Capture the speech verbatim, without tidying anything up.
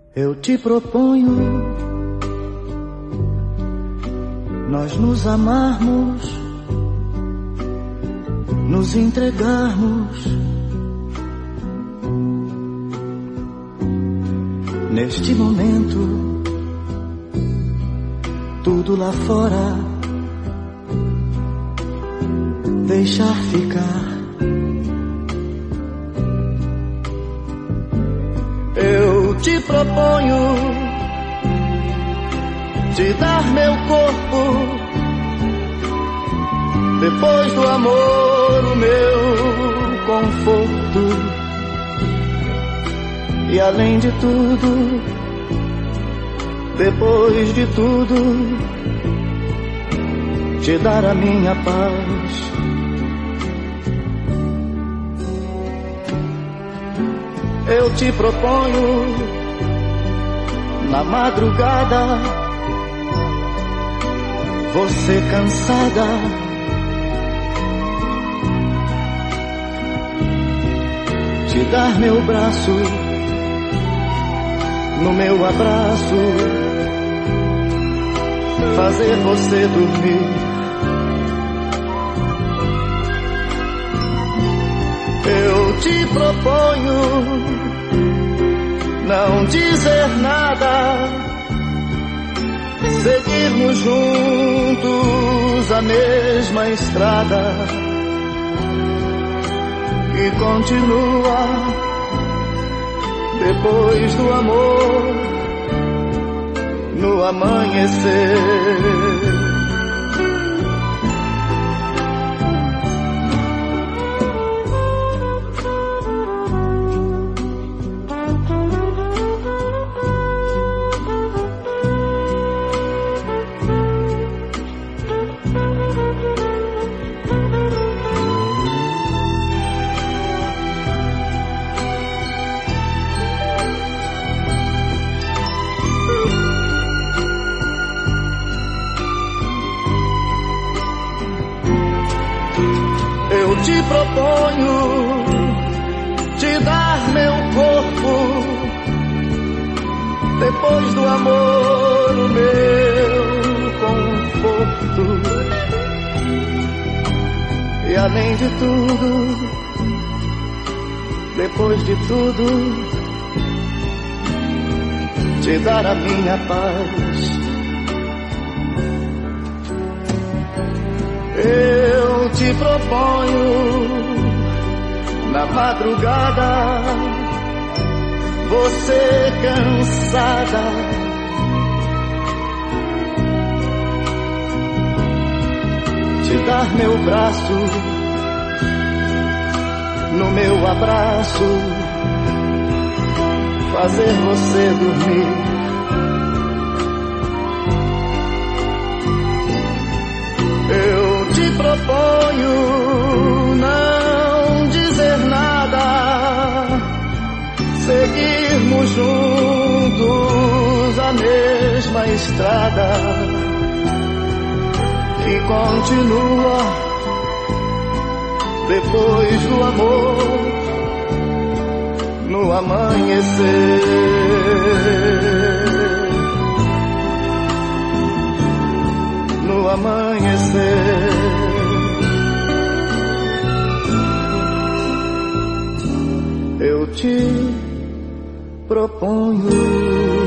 Eu te proponho nós nos amarmos, nos entregarmos neste momento, tudo lá fora deixar ficar. Eu te proponho te dar meu corpo, depois do amor o meu conforto, e além de tudo, depois de tudo, te dar a minha paz. Eu te proponho na madrugada, você cansada, te dar meu braço, no meu abraço, fazer você dormir. Eu te proponho não dizer nada, seguirmos juntos a mesma estrada que continua depois do amor, no amanhecer. Eu te proponho te dar meu corpo, depois do amor o meu conforto, e além de tudo, depois de tudo, te dar a minha paz. Eu te proponho na madrugada, você cansada, te dar meu braço, no meu abraço, fazer você dormir. Eu te proponho não dizer nada, seguirmos juntos a mesma estrada que continua depois do amor, no amanhecer. No amanhecer. Eu te proponho